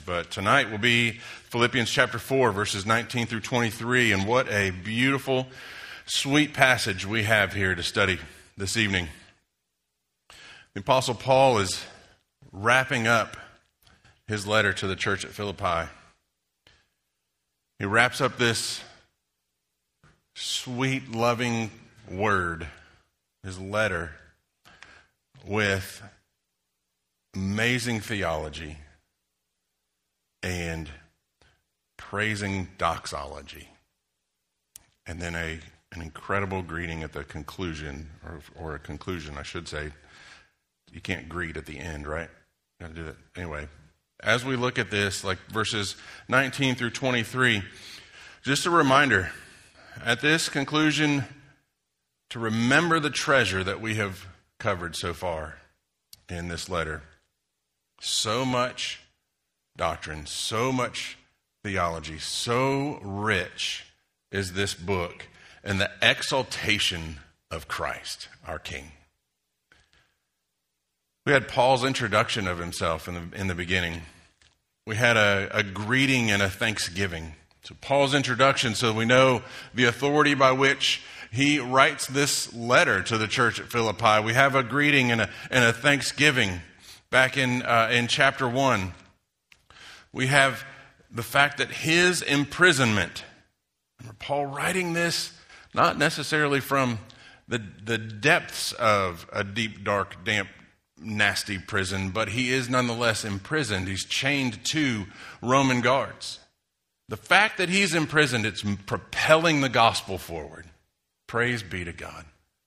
but tonight will be Philippians chapter 4, verses 19 through 23, and what a beautiful, sweet passage we have here to study this evening. The Apostle Paul is wrapping up his letter to the church at Philippi. He wraps up this sweet, loving word, his letter, with amazing theology and praising doxology. And then an incredible greeting at the conclusion, or a conclusion, I should say. You can't greet at the end, right? Got to do that. Anyway, as we look at this, like verses 19 through 23, just a reminder, at this conclusion, to remember the treasure that we have covered so far in this letter. So much doctrine, so much theology, so rich is this book and the exaltation of Christ, our King. We had Paul's introduction of himself in the beginning. We had a greeting and a thanksgiving. So Paul's introduction, so we know the authority by which he writes this letter to the church at Philippi. We have a greeting and a thanksgiving. Back in chapter 1, we have the fact that his imprisonment, remember Paul writing this, not necessarily from the depths of a deep, dark, damp, nasty prison, but he is nonetheless imprisoned. He's chained to Roman guards. The fact that he's imprisoned, it's propelling the gospel forward. Praise be to God.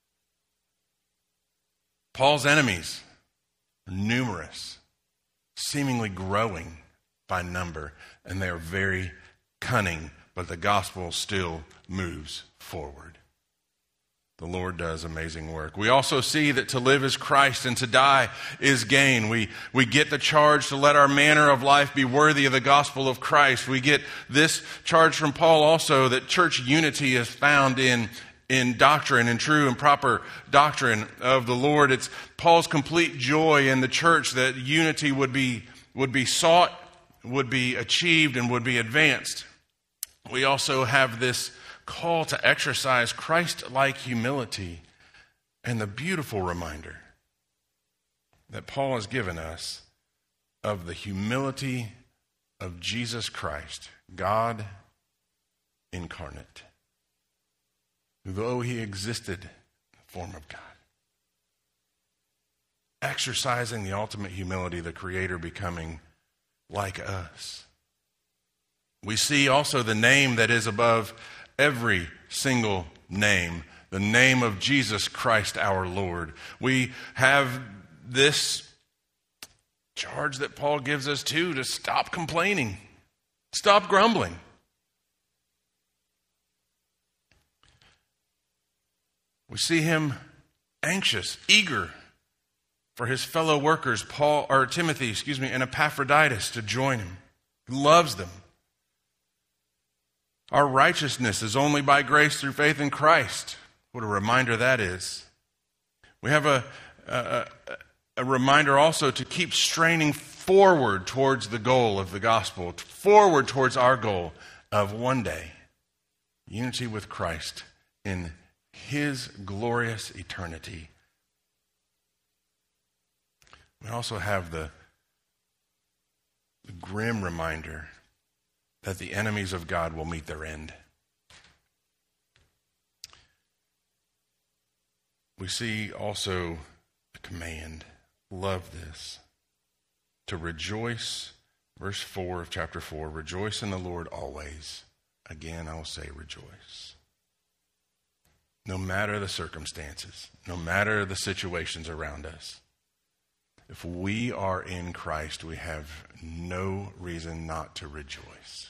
Paul's enemies are numerous, seemingly growing by number, and they are very cunning, but the gospel still moves forward. The Lord does amazing work. We also see that to live is Christ and to die is gain. We get the charge to let our manner of life be worthy of the gospel of Christ. We get this charge from Paul also that church unity is found in doctrine and true and proper doctrine of the Lord. It's Paul's complete joy in the church that unity would be sought, would be achieved, and would be advanced. We also have this call to exercise Christ-like humility and the beautiful reminder that Paul has given us of the humility of Jesus Christ, God incarnate. Though he existed in the form of God. Exercising the ultimate humility, the Creator becoming like us. We see also the name that is above every single name, the name of Jesus Christ our Lord. We have this charge that Paul gives us too, to stop complaining, stop grumbling. We see him anxious, eager for his fellow workers, Timothy, and Epaphroditus to join him. He loves them. Our righteousness is only by grace through faith in Christ. What a reminder that is. We have a reminder also to keep straining forward towards the goal of the gospel, forward towards our goal of one day, unity with Christ in his glorious eternity. We also have the grim reminder that the enemies of God will meet their end. We see also a command, love this, to rejoice. Verse 4 of chapter 4, rejoice in the Lord always. Again, I will say rejoice. No matter the circumstances, no matter the situations around us, if we are in Christ, we have no reason not to rejoice.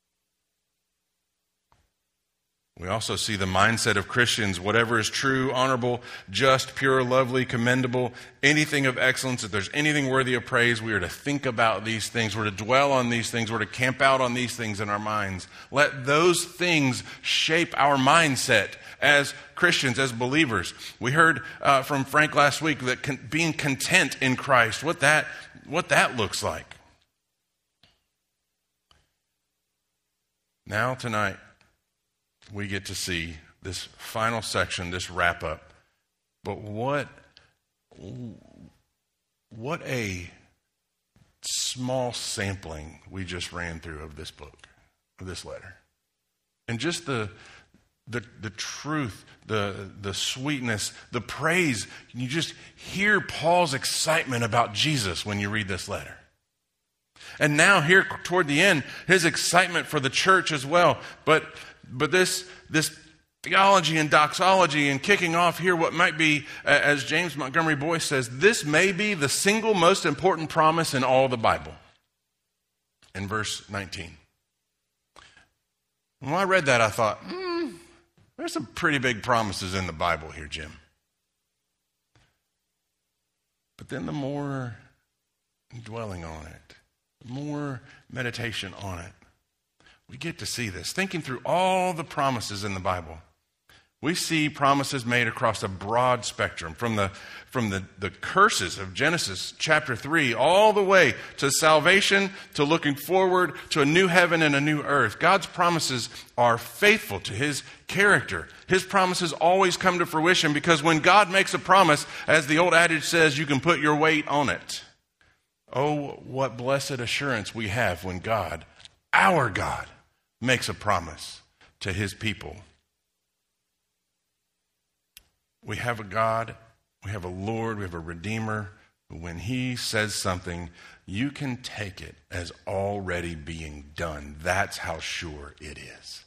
We also see the mindset of Christians, whatever is true, honorable, just, pure, lovely, commendable, anything of excellence, if there's anything worthy of praise, we are to think about these things, we're to dwell on these things, we're to camp out on these things in our minds. Let those things shape our mindset as Christians, as believers. We heard from Frank last week that being content in Christ, what that looks like. Now tonight, we get to see this final section, this wrap up. But what a small sampling we just ran through of this book, of this letter. And just the truth, the sweetness, the praise. You just hear Paul's excitement about Jesus when you read this letter. And now here toward the end, his excitement for the church as well. But this theology and doxology and kicking off here what might be, as James Montgomery Boyce says, this may be the single most important promise in all the Bible. In verse 19. When I read that, I thought, there's some pretty big promises in the Bible here, Jim. But then the more dwelling on it, more meditation on it, we get to see this. Thinking through all the promises in the Bible, we see promises made across a broad spectrum, from the curses of Genesis chapter 3 all the way to salvation, to looking forward to a new heaven and a new earth. God's promises are faithful to his character. His promises always come to fruition because when God makes a promise, as the old adage says, you can put your weight on it. Oh, what blessed assurance we have when God, our God, makes a promise to his people. We have a God, we have a Lord, we have a Redeemer, who when he says something, you can take it as already being done. That's how sure it is.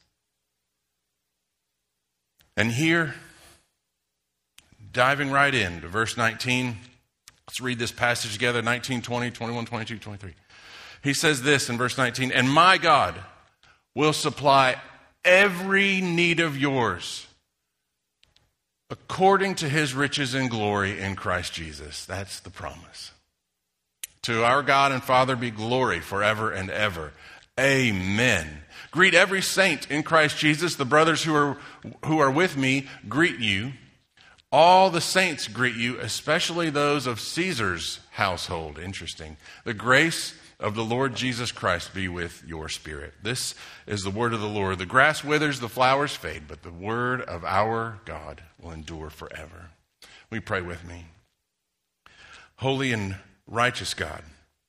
And here, diving right into verse 19, let's read this passage together, 19, 20, 21, 22, 23. He says this in verse 19, and my God will supply every need of yours according to his riches and glory in Christ Jesus. That's the promise. To our God and Father be glory forever and ever. Amen. Greet every saint in Christ Jesus. The brothers who are with me greet you. All the saints greet you, especially those of Caesar's household. Interesting. The grace of the Lord Jesus Christ be with your spirit. This is the word of the Lord. The grass withers, the flowers fade, but the word of our God will endure forever. Will you pray with me? Holy and righteous God,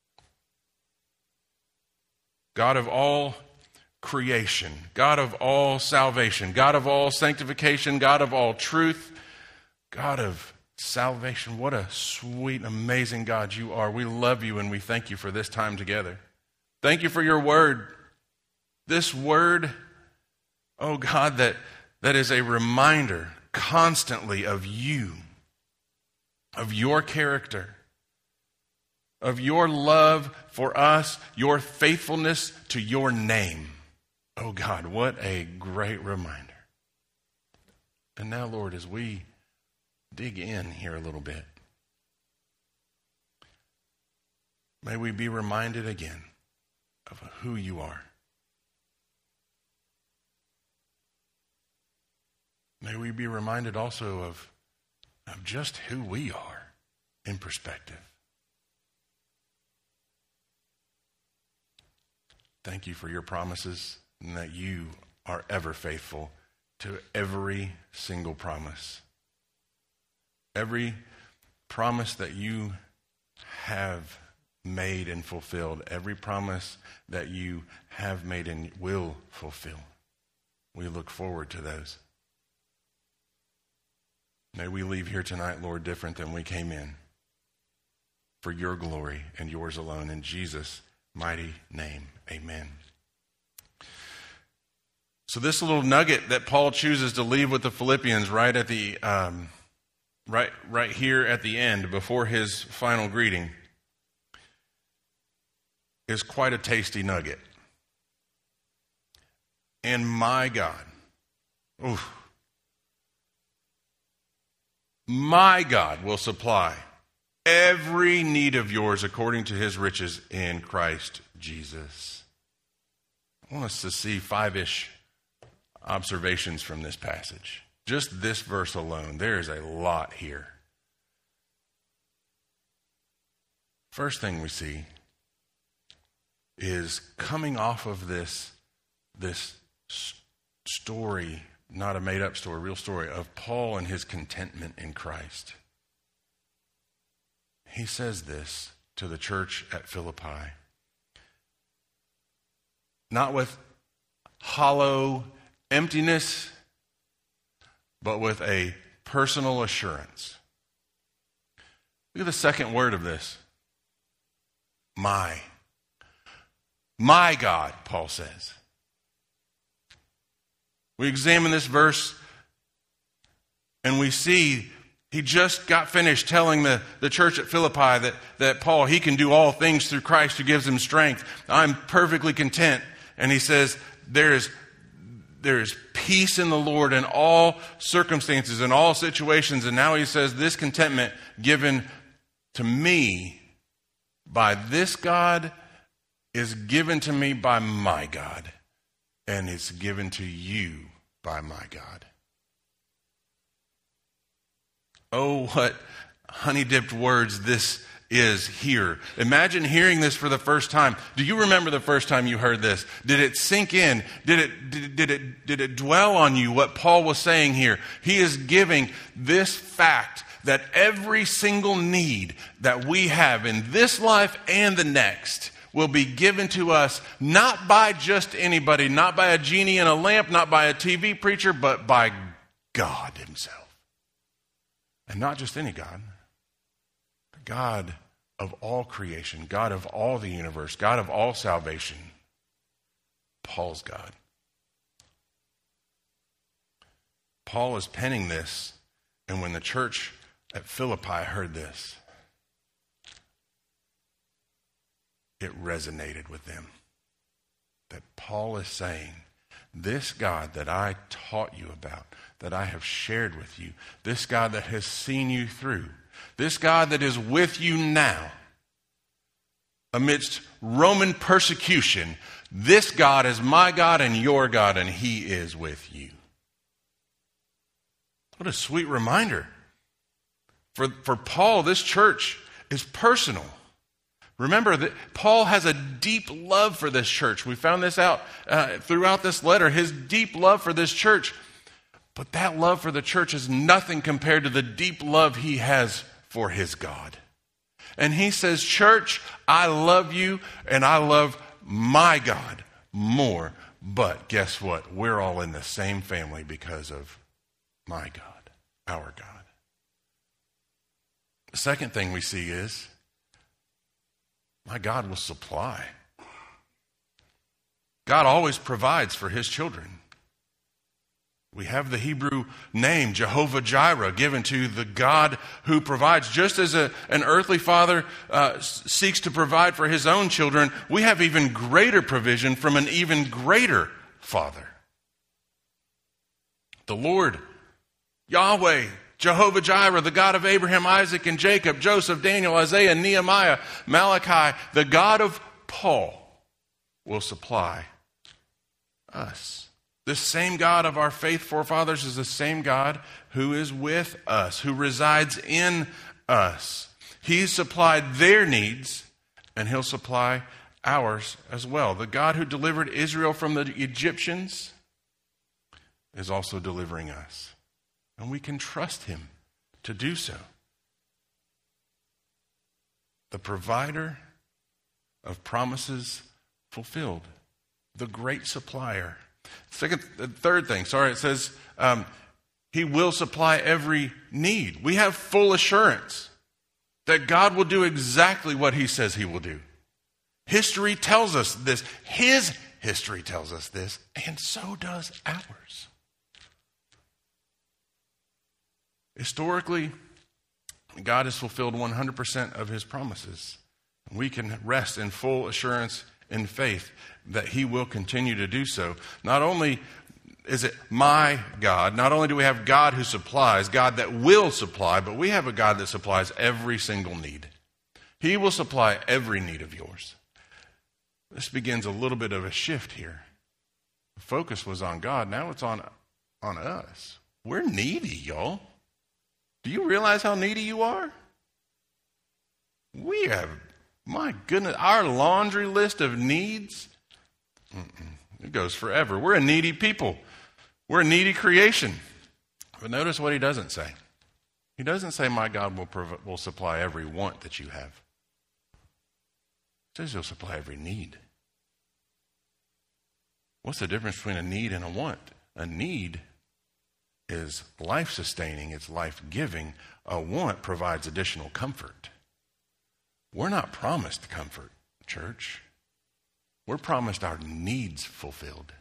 God of all creation, God of all salvation, God of all sanctification, God of all truth, God of salvation. What a sweet, amazing God you are. We love you and we thank you for this time together. Thank you for your word. This word, oh God, that is a reminder constantly of you, of your character, of your love for us, your faithfulness to your name. Oh God, what a great reminder. And now, Lord, as we dig in here a little bit, may we be reminded again of who you are. May we be reminded also of just who we are in perspective. Thank you for your promises and that you are ever faithful to every single promise. Every promise that you have made and fulfilled, every promise that you have made and will fulfill, we look forward to those. May we leave here tonight, Lord, different than we came in, for your glory and yours alone. In Jesus' mighty name, amen. So this little nugget that Paul chooses to leave with the Philippians right at the right here at the end, before his final greeting, is quite a tasty nugget. And my God, my God will supply every need of yours according to his riches in Christ Jesus. I want us to see 5-ish observations from this passage. Just this verse alone, there is a lot here. First thing we see is coming off of this story, not a made-up story, real story of Paul and his contentment in Christ. He says this to the church at Philippi. Not with hollow emptiness, but with a personal assurance. Look at the second word of this. My God, Paul says. We examine this verse and we see he just got finished telling the church at Philippi that Paul, he can do all things through Christ who gives him strength. I'm perfectly content. And he says there is peace in the Lord in all circumstances, in all situations. And now he says this contentment given to me by this God is given to me by my God. And it's given to you by my God. Oh, what honey-dipped words this is here. Imagine hearing this for the first time. Do you remember the first time you heard this? Did it sink in? Did it dwell on you what Paul was saying here? He is giving this fact that every single need that we have in this life and the next will be given to us not by just anybody, not by a genie in a lamp, not by a TV preacher, but by God himself. And not just any God, the God of all creation, God of all the universe, God of all salvation, Paul's God. Paul is penning this, and when the church at Philippi heard this, it resonated with them. That Paul is saying, this God that I taught you about, that I have shared with you, this God that has seen you through, this God that is with you now, amidst Roman persecution, this God is my God and your God, and he is with you. What a sweet reminder. For Paul, this church is personal. Remember that Paul has a deep love for this church. We found this out throughout this letter, his deep love for this church. But that love for the church is nothing compared to the deep love he has for his God. And he says, church, I love you and I love my God more. But guess what? We're all in the same family because of my God, our God. The second thing we see is, my God will supply. God always provides for his children. We have the Hebrew name Jehovah Jireh given to the God who provides. Just as an earthly father seeks to provide for his own children, we have even greater provision from an even greater Father. The Lord, Yahweh, Jehovah Jireh, the God of Abraham, Isaac, and Jacob, Joseph, Daniel, Isaiah, Nehemiah, Malachi, the God of Paul will supply us. This same God of our faith forefathers is the same God who is with us, who resides in us. He's supplied their needs, and he'll supply ours as well. The God who delivered Israel from the Egyptians is also delivering us. And we can trust him to do so. The provider of promises fulfilled. The great supplier. Third thing, it says he will supply every need. We have full assurance that God will do exactly what he says he will do. History tells us this. His history tells us this, and so does ours. Historically, God has fulfilled 100% of his promises. We can rest in full assurance in faith that he will continue to do so. Not only is it my God, not only do we have God who supplies, God that will supply, but we have a God that supplies every single need. He will supply every need of yours. This begins a little bit of a shift here. The focus was on God. Now it's on us. We're needy, y'all. Do you realize how needy you are? We have, my goodness, our laundry list of needs It goes forever. We're a needy people. We're a needy creation. But notice what he doesn't say. He doesn't say, my God will supply every want that you have. He says he'll supply every need. What's the difference between a need and a want? A need is life-sustaining, it's life-giving. A want provides additional comfort. We're not promised comfort, church. We're promised our needs fulfilled.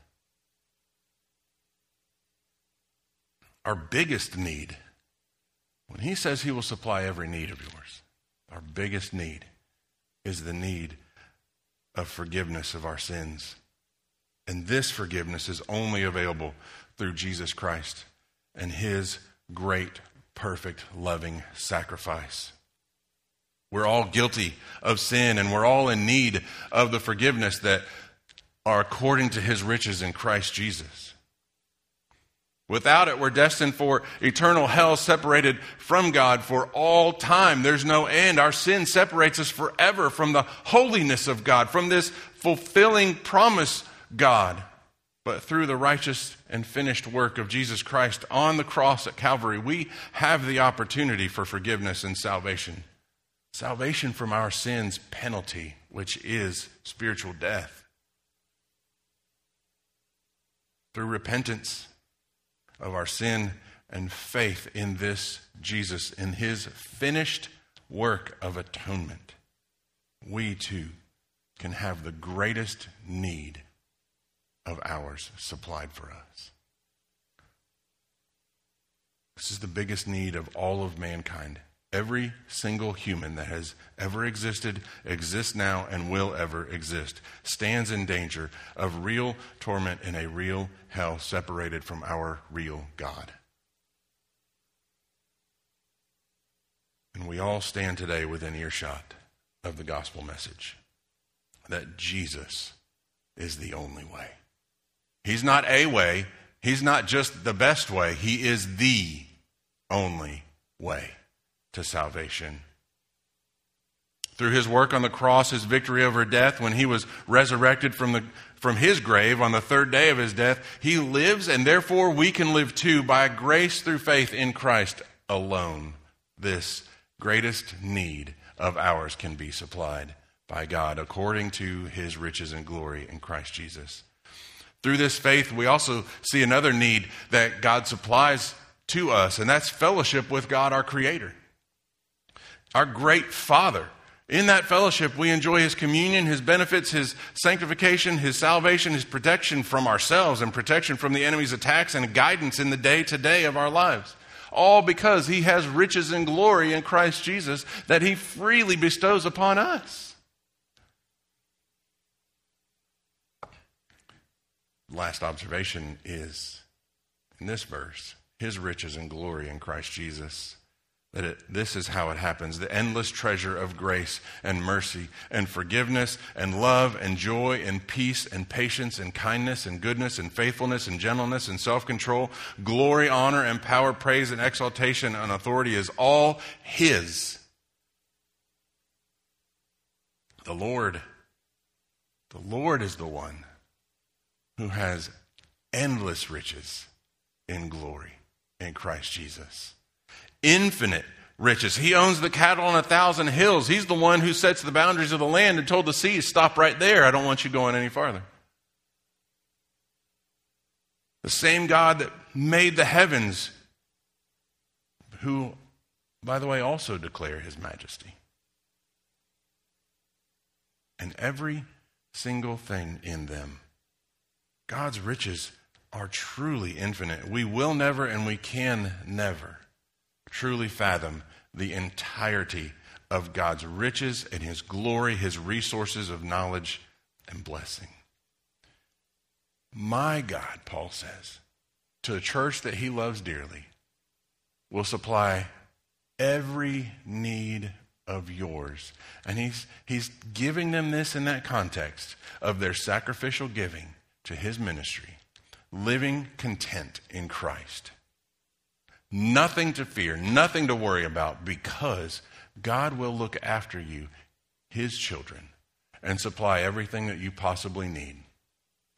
Our biggest need, when he says he will supply every need of yours, our biggest need is the need of forgiveness of our sins. And this forgiveness is only available through Jesus Christ and his great, perfect, loving sacrifice. We're all guilty of sin, and we're all in need of the forgiveness that are according to his riches in Christ Jesus. Without it, we're destined for eternal hell, separated from God for all time. There's no end. Our sin separates us forever from the holiness of God, from this fulfilling promise God. But through the righteous and finished work of Jesus Christ on the cross at Calvary, we have the opportunity for forgiveness and salvation. Salvation from our sin's penalty, which is spiritual death. Through repentance of our sin and faith in this Jesus, in his finished work of atonement, we too can have the greatest need of ours supplied for us. This is the biggest need of all of mankind. Every single human that has ever existed, exists now, and will ever exist stands in danger of real torment in a real hell, separated from our real God. And we all stand today within earshot of the gospel message that Jesus is the only way. He's not a way. He's not just the best way. He is the only way to salvation. Through his work on the cross, his victory over death, when he was resurrected from his grave on the third day of his death, he lives, and therefore we can live too by grace through faith in Christ alone. This greatest need of ours can be supplied by God according to his riches and glory in Christ Jesus. Through this faith, we also see another need that God supplies to us, and that's fellowship with God, our Creator, our great Father. In that fellowship, we enjoy his communion, his benefits, his sanctification, his salvation, his protection from ourselves and protection from the enemy's attacks and guidance in the day-to-day of our lives. All because he has riches and glory in Christ Jesus that he freely bestows upon us. Last observation is, in this verse, his riches and glory in Christ Jesus. This is how it happens. The endless treasure of grace and mercy and forgiveness and love and joy and peace and patience and kindness and goodness and faithfulness and gentleness and self-control, glory, honor, and power, praise, and exaltation and authority is all his. The Lord is the one who has endless riches in glory in Christ Jesus. Infinite riches. He owns the cattle on 1,000 hills. He's the one who sets the boundaries of the land and told the seas, stop right there. I don't want you going any farther. The same God that made the heavens, who, by the way, also declare his majesty. And every single thing in them. God's riches are truly infinite. We will never and we can never truly fathom the entirety of God's riches and his glory, his resources of knowledge and blessing. My God, Paul says, to a church that he loves dearly, will supply every need of yours. And he's giving them this in that context of their sacrificial giving to his ministry, living content in Christ. Nothing to fear, nothing to worry about, because God will look after you, his children, and supply everything that you possibly need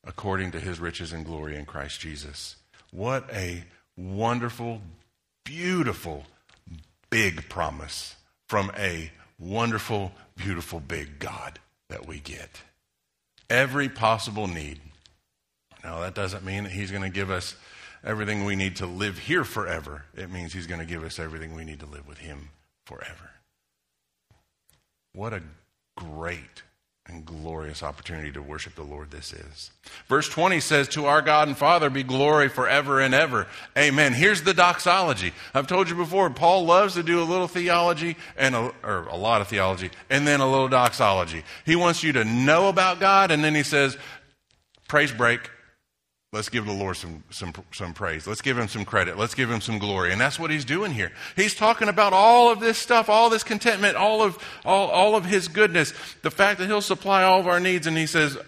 according to his riches and glory in Christ Jesus. What a wonderful, beautiful, big promise from a wonderful, beautiful, big God that we get. Every possible need. Now, that doesn't mean that he's going to give us everything we need to live here forever. It means he's going to give us everything we need to live with him forever. What a great and glorious opportunity to worship the Lord this is. Verse 20 says, to our God and Father be glory forever and ever. Amen. Here's the doxology. I've told you before, Paul loves to do a little theology, or a lot of theology, and then a little doxology. He wants you to know about God, and then he says, praise break. Let's give the Lord some praise. Let's give him some credit. Let's give him some glory. And that's what he's doing here. He's talking about all of this stuff, all this contentment, all of his goodness, the fact that he'll supply all of our needs. And he says,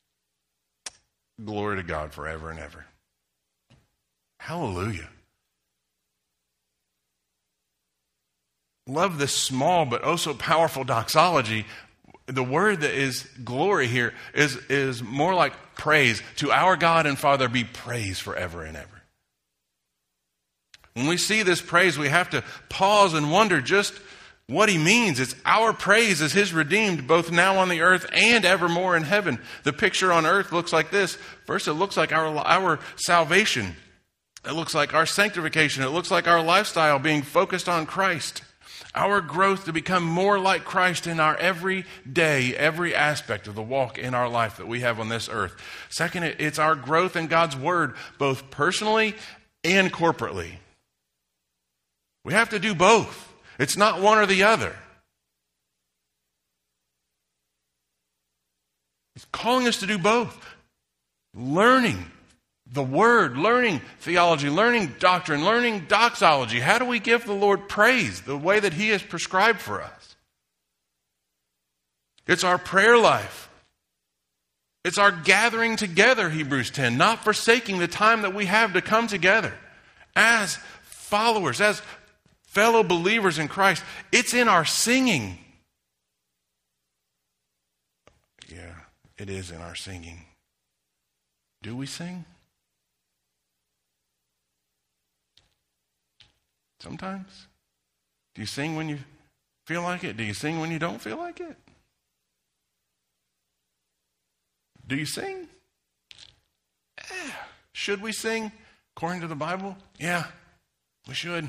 glory to God forever and ever. Hallelujah. Love this small but oh so powerful doxology. The word that is glory here is more like praise. To our God and Father be praise forever and ever. When we see this praise, we have to pause and wonder just what he means. It's our praise as his redeemed, both now on the earth and evermore in heaven. The picture on earth looks like this. First, it looks like our salvation. It looks like our sanctification. It looks like our lifestyle being focused on Christ. Our growth to become more like Christ in our every day, every aspect of the walk in our life that we have on this earth. Second, it's our growth in God's Word, both personally and corporately. We have to do both. It's not one or the other. He's calling us to do both. Learning the Word, learning theology, learning doctrine, learning doxology. How do we give the Lord praise the way that he has prescribed for us? It's our prayer life. It's our gathering together, Hebrews 10, not forsaking the time that we have to come together as followers, as fellow believers in Christ. It's in our singing. Yeah, it is in our singing. Do we sing? Sometimes. Do you sing when you feel like it? Do you sing when you don't feel like it? Do you sing? Yeah. Should we sing according to the Bible? Yeah, we should.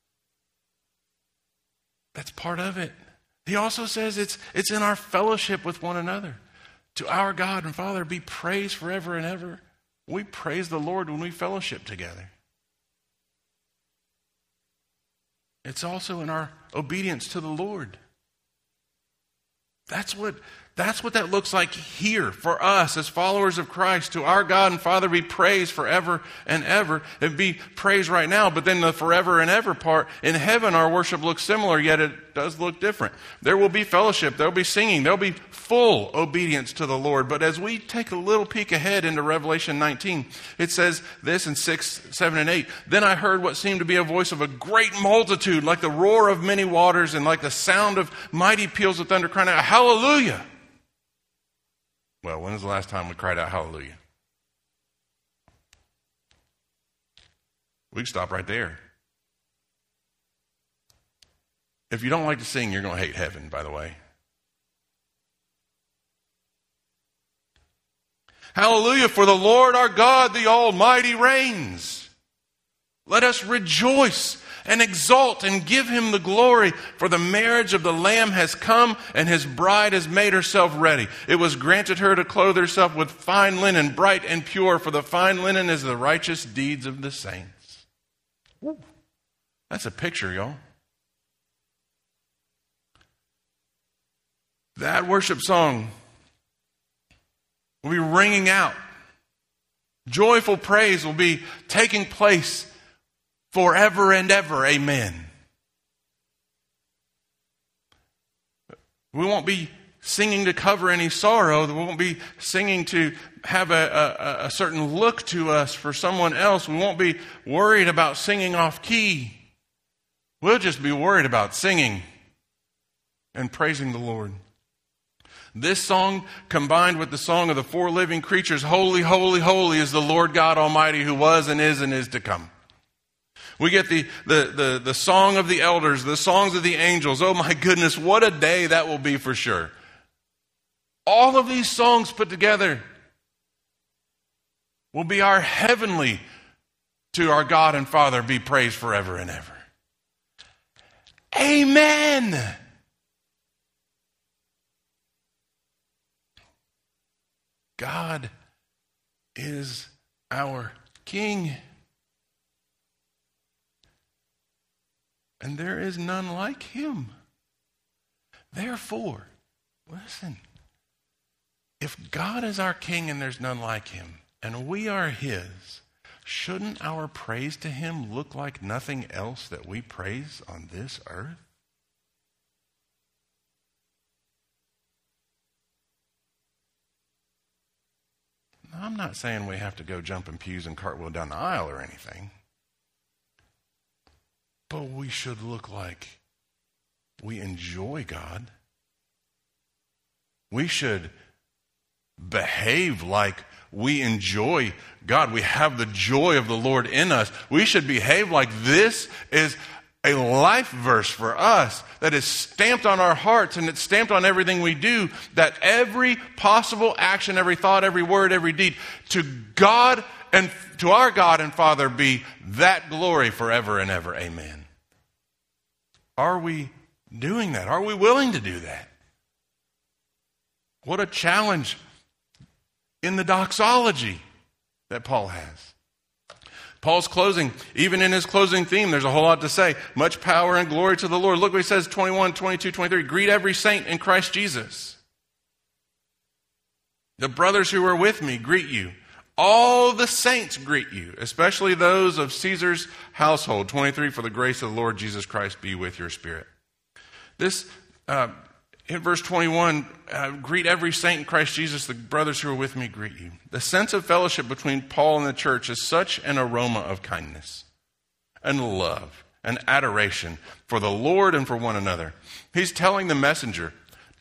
That's part of it. He also says it's in our fellowship with one another. To our God and Father be praise forever and ever. We praise the Lord when we fellowship together. It's also in our obedience to the Lord. That's what that looks like here for us as followers of Christ. To our God and Father be praise forever and ever. It'd be praise right now, but then the forever and ever part, in heaven our worship looks similar, yet it does look different. There will be fellowship, there'll be singing, there'll be full obedience to the Lord. But as we take a little peek ahead into Revelation 19, it says this in 6, 7, and 8. Then I heard what seemed to be a voice of a great multitude, like the roar of many waters and like the sound of mighty peals of thunder, crying out, hallelujah. Well, when was the last time we cried out hallelujah? We can stop right there. If you don't like to sing, you're going to hate heaven, by the way. Hallelujah, for the Lord our God, the Almighty reigns. Let us rejoice and exult and give him the glory, for the marriage of the Lamb has come and his bride has made herself ready. It was granted her to clothe herself with fine linen, bright and pure, for the fine linen is the righteous deeds of the saints. Woo. That's a picture, y'all. That worship song will be ringing out. Joyful praise will be taking place forever and ever. Amen. We won't be singing to cover any sorrow. We won't be singing to have a certain look to us for someone else. We won't be worried about singing off key. We'll just be worried about singing and praising the Lord. This song, combined with the song of the four living creatures, holy, holy, holy is the Lord God Almighty, who was and is to come. We get the song of the elders, the songs of the angels. Oh my goodness, what a day that will be for sure. All of these songs put together will be our heavenly, to our God and Father be praised forever and ever. Amen. God is our King. And there is none like him. Therefore, listen, if God is our King and there's none like him, and we are his, shouldn't our praise to him look like nothing else that we praise on this earth? Now, I'm not saying we have to go jumping pews and cartwheel down the aisle or anything. But we should look like we enjoy God. We should behave like we enjoy God. We have the joy of the Lord in us. We should behave like this is a life verse for us that is stamped on our hearts and it's stamped on everything we do, that every possible action, every thought, every word, every deed to God and to our God and Father be that glory forever and ever. Amen. Are we doing that? Are we willing to do that? What a challenge in the doxology that Paul has. Paul's closing, even in his closing theme, there's a whole lot to say. Much power and glory to the Lord. Look what he says, 21, 22, 23. Greet every saint in Christ Jesus. The brothers who are with me greet you. All the saints greet you, especially those of Caesar's household. 23, for the grace of the Lord Jesus Christ be with your spirit. This, in verse 21, greet every saint in Christ Jesus. The brothers who are with me greet you. The sense of fellowship between Paul and the church is such an aroma of kindness and love and adoration for the Lord and for one another. He's telling the messenger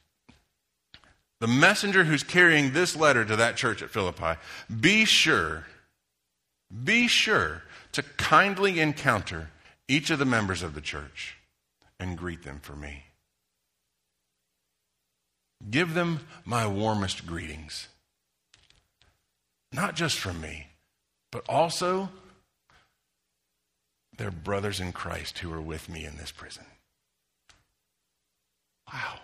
who's carrying this letter to that church at Philippi, be sure to kindly encounter each of the members of the church and greet them for me. Give them my warmest greetings. Not just from me, but also their brothers in Christ who are with me in this prison. Wow.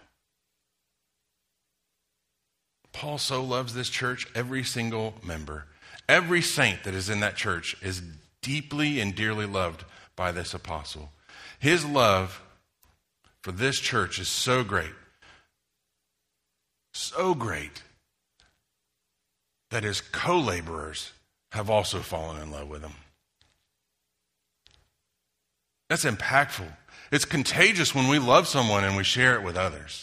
Paul so loves this church, every single member. Every saint that is in that church is deeply and dearly loved by this apostle. His love for this church is so great that his co-laborers have also fallen in love with him. That's impactful. It's contagious when we love someone and we share it with others.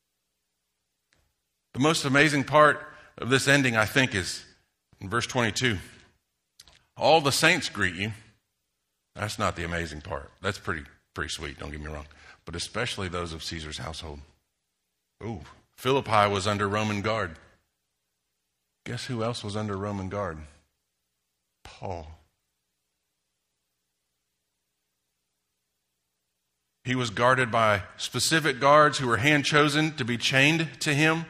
The most amazing part of this ending, I think, is in verse 22. All the saints greet you. That's not the amazing part. That's pretty sweet, don't get me wrong. But especially those of Caesar's household. Ooh, Philippi was under Roman guard. Guess who else was under Roman guard? Paul. He was guarded by specific guards who were hand-chosen to be chained to him.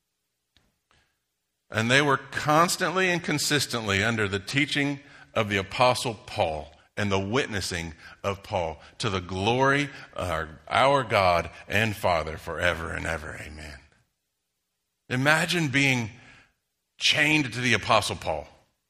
And they were constantly and consistently under the teaching of the Apostle Paul and the witnessing of Paul to the glory of our God and Father forever and ever. Amen. Imagine being chained to the Apostle Paul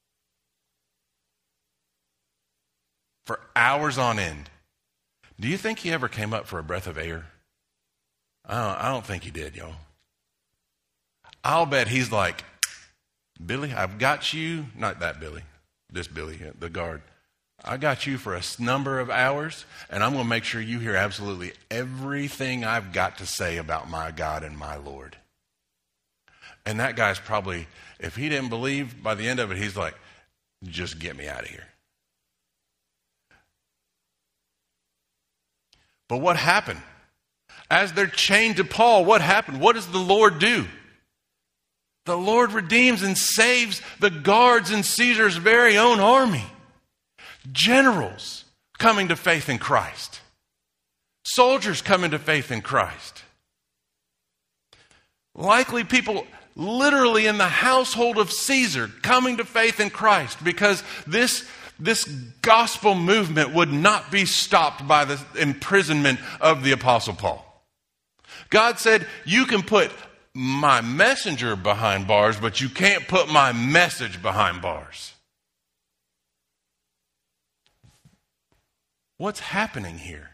for hours on end. Do you think he ever came up for a breath of air? I don't think he did, y'all. I'll bet he's like, Billy, I've got you, not that Billy, this Billy, the guard. I got you for a number of hours, and I'm going to make sure you hear absolutely everything I've got to say about my God and my Lord. And that guy's probably, if he didn't believe, by the end of it, he's like, just get me out of here. But what happened? As they're chained to Paul, what happened? What does the Lord do? The Lord redeems and saves the guards in Caesar's very own army. Generals coming to faith in Christ. Soldiers coming to faith in Christ. Likely people literally in the household of Caesar coming to faith in Christ, because this gospel movement would not be stopped by the imprisonment of the Apostle Paul. God said, you can put my messenger behind bars, but you can't put my message behind bars. What's happening here?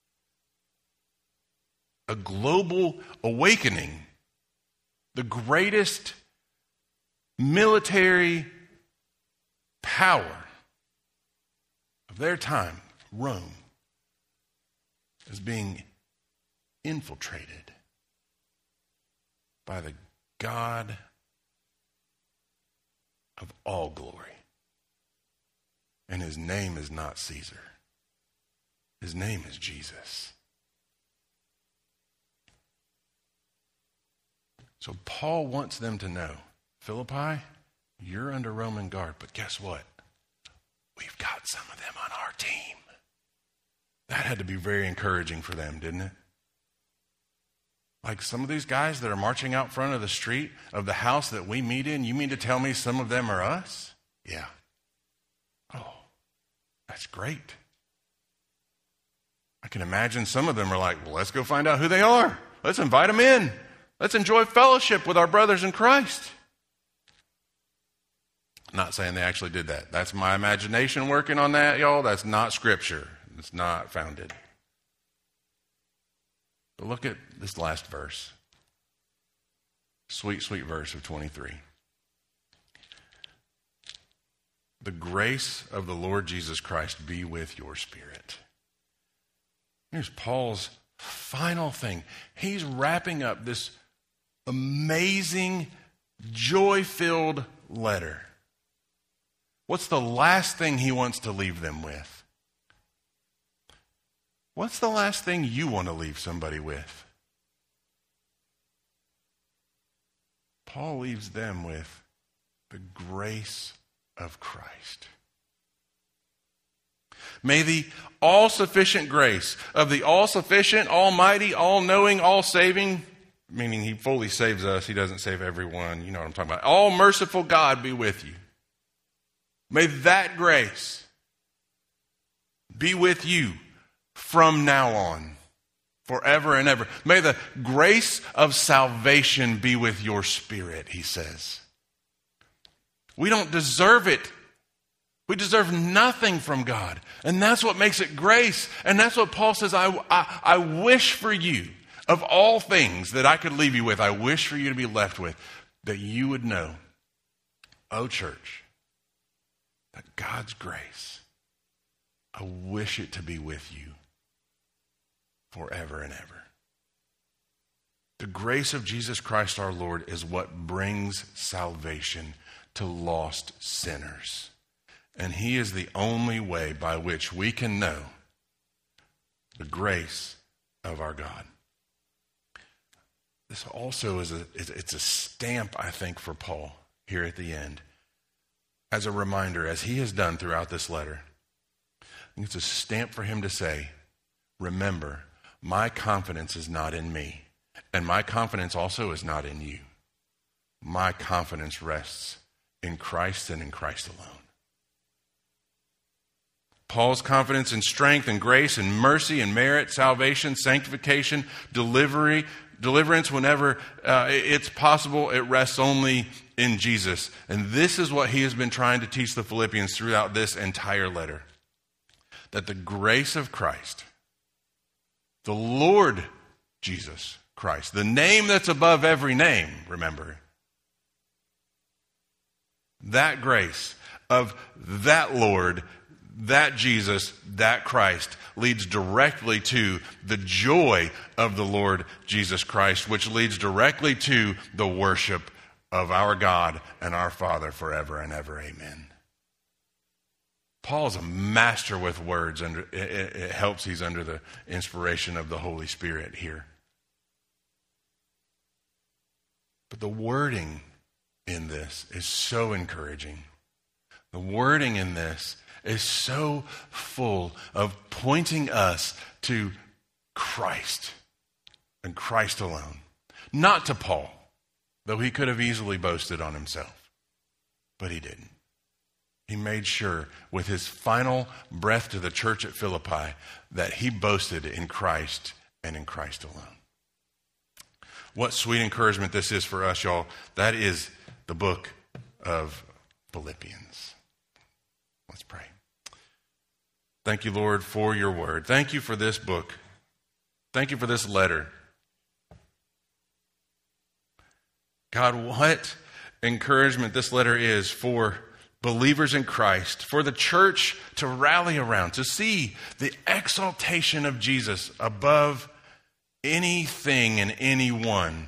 A global awakening. The greatest military power of their time, Rome, is being infiltrated by the God of all glory. And his name is not Caesar. His name is Jesus. So Paul wants them to know, Philippi, you're under Roman guard, but guess what? We've got some of them on our team. That had to be very encouraging for them, didn't it? Like some of these guys that are marching out front of the street of the house that we meet in, you mean to tell me some of them are us? Yeah. Oh, that's great. I can imagine some of them are like, well, let's go find out who they are. Let's invite them in. Let's enjoy fellowship with our brothers in Christ. I'm not saying they actually did that. That's my imagination working on that, y'all. That's not scripture. It's not founded. But look at this last verse. Sweet, sweet verse of 23. The grace of the Lord Jesus Christ be with your spirit. Here's Paul's final thing. He's wrapping up this amazing, joy-filled letter. What's the last thing he wants to leave them with? What's the last thing you want to leave somebody with? Paul leaves them with the grace of Christ. May the all-sufficient grace of the all-sufficient, almighty, all-knowing, all-saving, meaning he fully saves us, he doesn't save everyone, you know what I'm talking about, all-merciful God be with you. May that grace be with you from now on, forever and ever. May the grace of salvation be with your spirit, he says. We don't deserve it. We deserve nothing from God. And that's what makes it grace. And that's what Paul says, I wish for you, of all things that I could leave you with, I wish for you to be left with, that you would know, oh church, that God's grace, I wish it to be with you forever and ever. The grace of Jesus Christ our Lord is what brings salvation to lost sinners. And he is the only way by which we can know the grace of our God. This also is it's a stamp, I think, for Paul here at the end. As a reminder, as he has done throughout this letter. I think it's a stamp for him to say, remember, my confidence is not in me. And my confidence also is not in you. My confidence rests in Christ and in Christ alone. Paul's confidence in strength and grace and mercy and merit, salvation, sanctification, deliverance whenever it's possible, it rests only in Jesus. And this is what he has been trying to teach the Philippians throughout this entire letter. That the grace of Christ, the Lord Jesus Christ, the name that's above every name, remember, that grace of that Lord, that Jesus, that Christ leads directly to the joy of the Lord Jesus Christ, which leads directly to the worship of our God and our Father forever and ever. Amen. Paul's a master with words, and it helps he's under the inspiration of the Holy Spirit here. But the wording in this is so encouraging. The wording in this is so full of pointing us to Christ and Christ alone. Not to Paul, though he could have easily boasted on himself, but he didn't. He made sure with his final breath to the church at Philippi that he boasted in Christ and in Christ alone. What sweet encouragement this is for us, y'all. That is the book of Philippians. Let's pray. Thank you, Lord, for your word. Thank you for this book. Thank you for this letter. God, what encouragement this letter is for believers in Christ, for the church to rally around, to see the exaltation of Jesus above anything and anyone.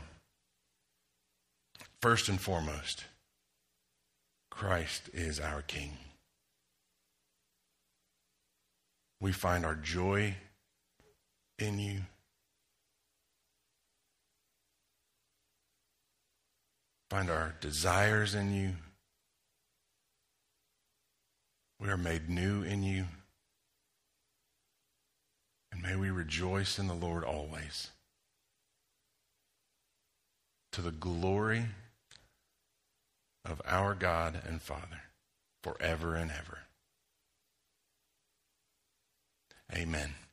First and foremost, Christ is our King. We find our joy in you. Find our desires in you. We are made new in you. And may we rejoice in the Lord always, to the glory of our God and Father, forever and ever. Amen.